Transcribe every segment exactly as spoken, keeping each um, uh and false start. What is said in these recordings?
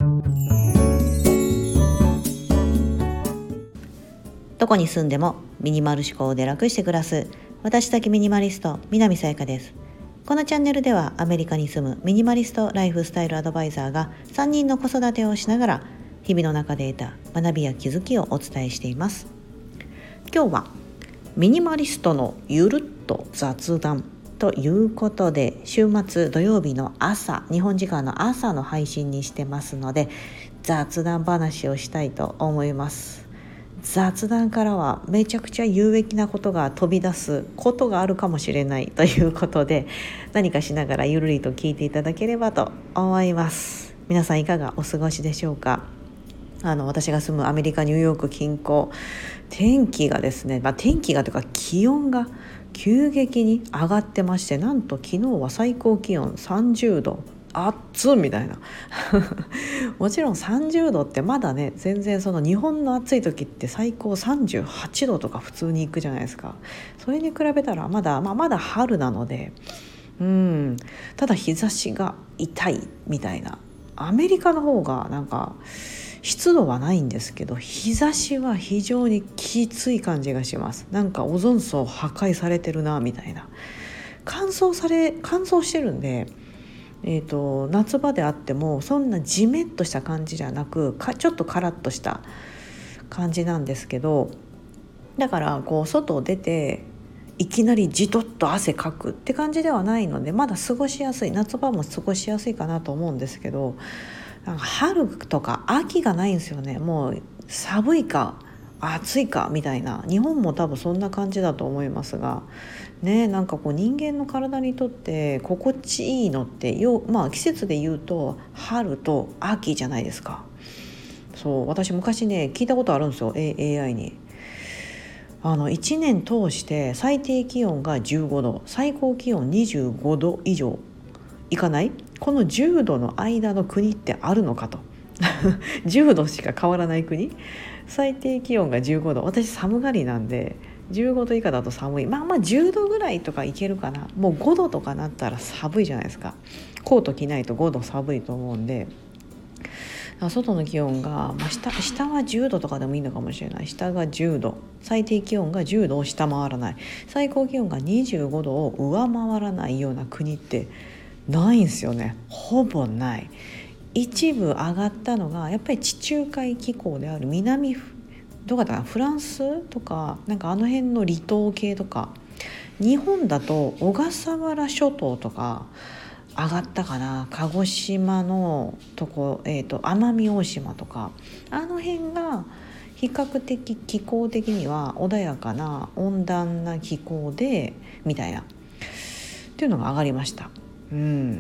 どこに住んでもミニマル思考で楽して暮らす私だけミニマリスト南さやかです。このチャンネルではアメリカに住むミニマリストライフスタイルアドバイザーがさんにんの子育てをしながら日々の中で得た学びや気づきをお伝えしています。今日はミニマリストのゆるっと雑談ということで、週末土曜日の朝、日本時間の朝の配信にしてますので、雑談話をしたいと思います。雑談からはめちゃくちゃ有益なことが飛び出すことがあるかもしれないということで、何かしながらゆるりと聞いていただければと思います。皆さんいかがお過ごしでしょうか。あの私が住むアメリカニューヨーク近郊、天気がですね、まあ、天気がというか気温が急激に上がってまして、なんと昨日は最高気温さんじゅうど、暑っみたいなもちろんさんじゅうどってまだね、全然その日本の暑い時って最高さんじゅうはちどとか普通に行くじゃないですか。それに比べたらまだ、まあ、まだ春なので、うんただ日差しが痛いみたいな。アメリカの方がなんか湿度はないんですけど、日差しは非常にきつい感じがします。なんかオゾン層破壊されてるなみたいな。乾燥され乾燥してるんで、えーと、夏場であってもそんなジメッとした感じじゃなく、かちょっとカラッとした感じなんですけど、だからこう外を出ていきなりじとっと汗かくって感じではないので、まだ過ごしやすい、夏場も過ごしやすいかなと思うんですけど、なんか春とか秋がないんですよね。もう寒いか暑いかみたいな。日本も多分そんな感じだと思いますがね、なんかこう人間の体にとって心地いいのってよ、まあ季節で言うと春と秋じゃないですか。そう私昔ね聞いたことあるんですよ、エーアイ に。あのいちねん通して最低気温がじゅうごど、最高気温にじゅうごど以上いかない、このじゅうどの間の国ってあるのかとじゅうどしか変わらない国、最低気温がじゅうごど、私寒がりなんでじゅうごど以下だと寒い、まあまあじゅうどぐらいとかいけるかな。もうごどとかなったら寒いじゃないですか。コート着ないとごど寒いと思うんで、外の気温が、まあ、下, 下はじゅうどとかでもいいのかもしれない。下がじゅうど、最低気温がじゅうどを下回らない、最高気温がにじゅうごどを上回らないような国ってないんですよね。ほぼない。一部上がったのがやっぱり地中海気候である南どこだったかな、フランスとかなんかあの辺の離島系とか、日本だと小笠原諸島とか上がったかな、鹿児島のとこ、えーと、奄美大島とかあの辺が比較的気候的には穏やかな温暖な気候でみたいなっていうのが上がりました。うん、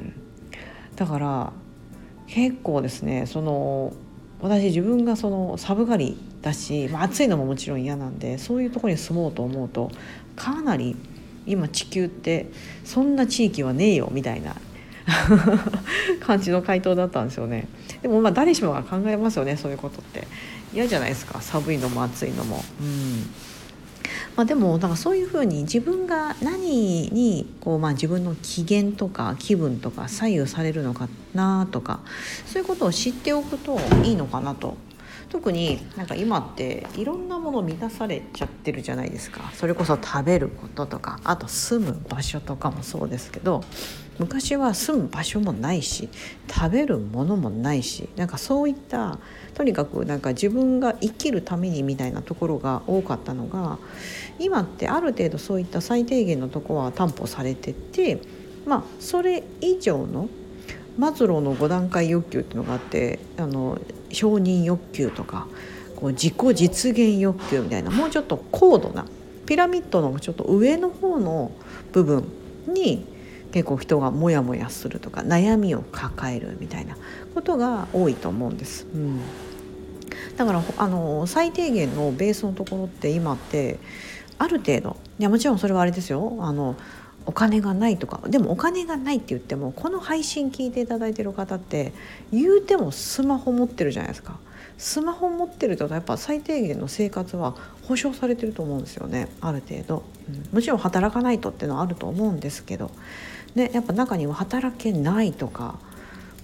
だから結構ですね、その私自分がその寒がりだし、まあ、暑いのももちろん嫌なんで、そういうところに住もうと思うとかなり今地球ってそんな地域はねえよみたいな感じの回答だったんですよね。でもまあ誰しもが考えますよね、そういうことって嫌じゃないですか、寒いのも暑いのも。うんまあ、でもなんかそういうふうに自分が何にこう、まあ、自分の機嫌とか気分とか左右されるのかなとか、そういうことを知っておくといいのかなと。特になんか今っていろんなもの満たされちゃってるじゃないですか。それこそ食べることとか、あと住む場所とかもそうですけど、昔は住む場所もないし食べるものもないし、なんかそういったとにかくなんか自分が生きるためにみたいなところが多かったのが、今ってある程度そういった最低限のところは担保されてて、まあそれ以上のマズローのご段階欲求っていうのがあって、あの承認欲求とかこう自己実現欲求みたいな、もうちょっと高度なピラミッドのちょっと上の方の部分に結構人がモヤモヤするとか悩みを抱えるみたいなことが多いと思うんです。うん、だからあの最低限のベースのところって今ってある程度、いやもちろんそれはあれですよ、あのお金がないとか、でもお金がないって言ってもこの配信聞いていただいている方って言うてもスマホ持ってるじゃないですか。スマホ持ってるとやっぱ最低限の生活は保障されてると思うんですよね、ある程度。うん、もちろん働かないとっていうのはあると思うんですけど、ね、やっぱ中には働けないとか、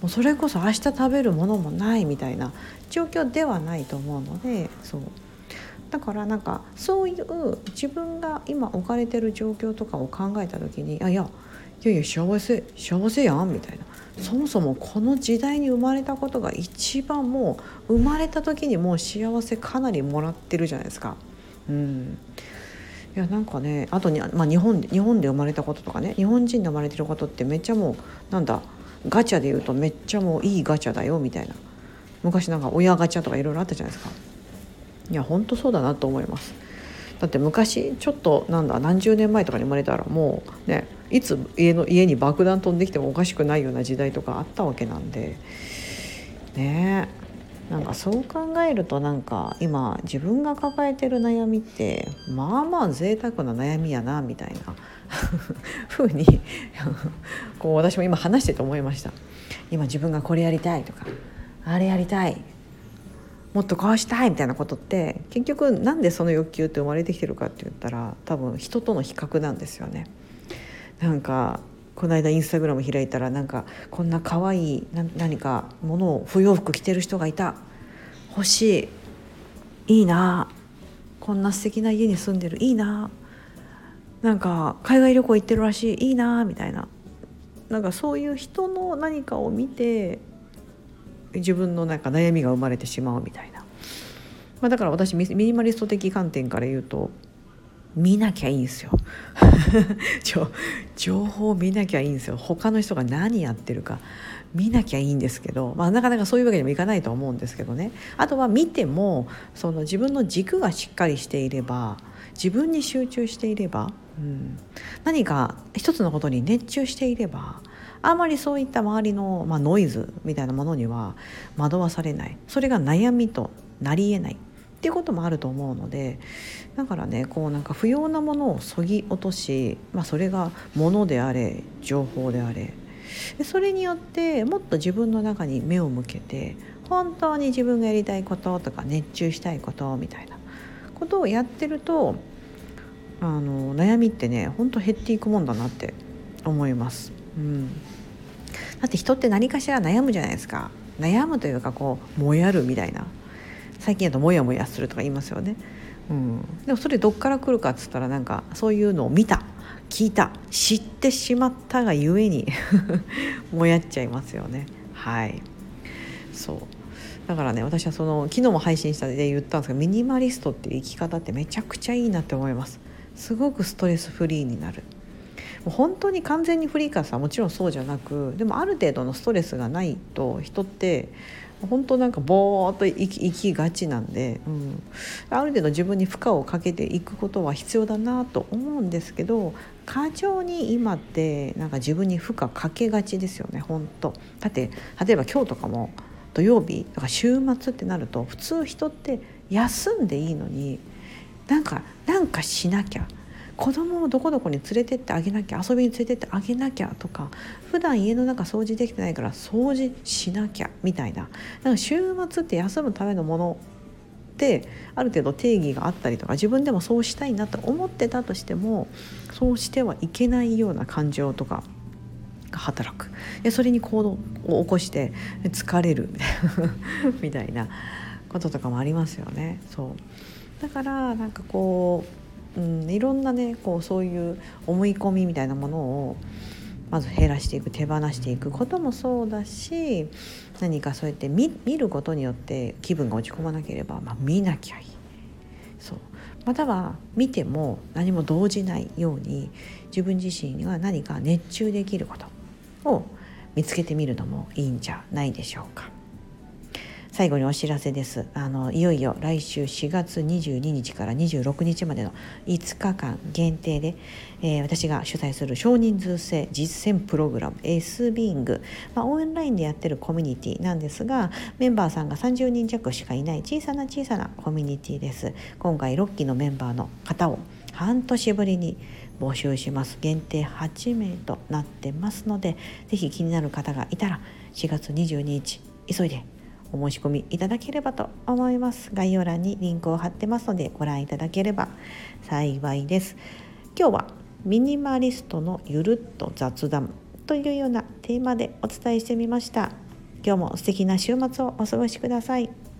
うそれこそ明日食べるものもないみたいな状況ではないと思うので、そうだからなんかそういう自分が今置かれてる状況とかを考えた時に、あいやいやいや幸せ幸せやんみたいな、そもそもこの時代に生まれたことが一番、もう生まれた時にもう幸せかなりもらってるじゃないですか。うんいやなんかね、あとに、まあ、日本で日本で生まれたこととかね、日本人で生まれてることってめっちゃもうなんだガチャで言うとめっちゃもういいガチャだよみたいな、昔なんか親ガチャとかいろいろあったじゃないですか。いや本当そうだなと思います。だって昔ちょっとなんだ何十年前とかに生まれたらもうね、いつ家の家に爆弾飛んできてもおかしくないような時代とかあったわけなんでね。なんかそう考えると、なんか今自分が抱えてる悩みってまあまあ贅沢な悩みやなみたいな風にこう私も今話してて思いました。今自分がこれやりたいとかあれやりたい、もっとこうしたいみたいなことって、結局なんでその欲求って生まれてきてるかって言ったら、多分人との比較なんですよね。なんかこの間インスタグラム開いたら、なんかこんな可愛いな何かものを、不要服着てる人がいた、欲しい、いいな、こんな素敵な家に住んでる、いいな、なんか海外旅行行ってるらしい、いいなみたいな、なんかそういう人の何かを見て自分のなんか悩みが生まれてしまうみたいな、まあ、だから私ミニマリスト的観点から言うと、見なきゃいいんですよ情報を見なきゃいいんですよ。他の人が何やってるか見なきゃいいんですけど、まあ、なかなかそういうわけにもいかないとは思うんですけどね。あとは見てもその自分の軸がしっかりしていれば、自分に集中していれば、うん、何か一つのことに熱中していれば、あまりそういった周りの、まあ、ノイズみたいなものには惑わされない、それが悩みとなり得ないっていうこともあると思うので、だからね、こうなんか不要なものを削ぎ落とし、まあ、それが物であれ情報であれ、でそれによってもっと自分の中に目を向けて、本当に自分がやりたいこととか熱中したいことみたいなことをやってると、あの悩みってね本当減っていくもんだなって思います、うん、だって人って何かしら悩むじゃないですか。悩むというかこうもやるみたいな、最近だともやもやするとか言いますよね、うん、でもそれどっから来るかっつったら、なんかそういうのを見た、聞いた、知ってしまったがゆえにもやっちゃいますよね。はい、そうだからね、私はその昨日も配信したで言ったんですけど、ミニマリストっていう生き方ってめちゃくちゃいいなって思います。すごくストレスフリーになる。もう本当に完全にフリーかさもちろんそうじゃなく、でもある程度のストレスがないと人って本当なんかぼーっと生き、生きがちなんで、うん、ある程度自分に負荷をかけていくことは必要だなと思うんですけど、過剰に今ってなんか自分に負荷かけがちですよね。本当だって例えば今日とかも土曜日とか週末ってなると、普通人って休んでいいのになんかなんかしなきゃ、子供をどこどこに連れてってあげなきゃ、遊びに連れてってあげなきゃとか、普段家の中掃除できてないから掃除しなきゃみたいな、なんか週末って休むためのものってある程度定義があったりとか、自分でもそうしたいなと思ってたとしても、そうしてはいけないような感情とかが働く。でそれに行動を起こして疲れるみたいなこととかもありますよね。そうだからなんかこう、うん、いろんなねこうそういう思い込みみたいなものをまず減らしていく、手放していくこともそうだし、何かそうやって 見, 見ることによって気分が落ち込まなければ、まあ、見なきゃいい。そうまたは見ても何も動じないように、自分自身が何か熱中できることを見つけてみるのもいいんじゃないでしょうか。最後にお知らせです。あのいよいよ来週しがつにじゅうににちからにじゅうろくにちまでのいつかかん限定で、えー、私が主催する少人数制実践プログラム エスビーイング、まあ、オンラインでやってるコミュニティなんですが、メンバーさんがさんじゅうにん弱しかいない小さな小さなコミュニティです。今回ろっきのメンバーの方を半年ぶりに募集します。限定はちめいとなってますので、ぜひ気になる方がいたらしがつにじゅうににち急いでお申し込みいただければと思います。概要欄にリンクを貼ってますのでご覧いただければ幸いです。今日はミニマリストのゆるっと雑談というようなテーマでお伝えしてみました。 今日も素敵な週末をお過ごしください。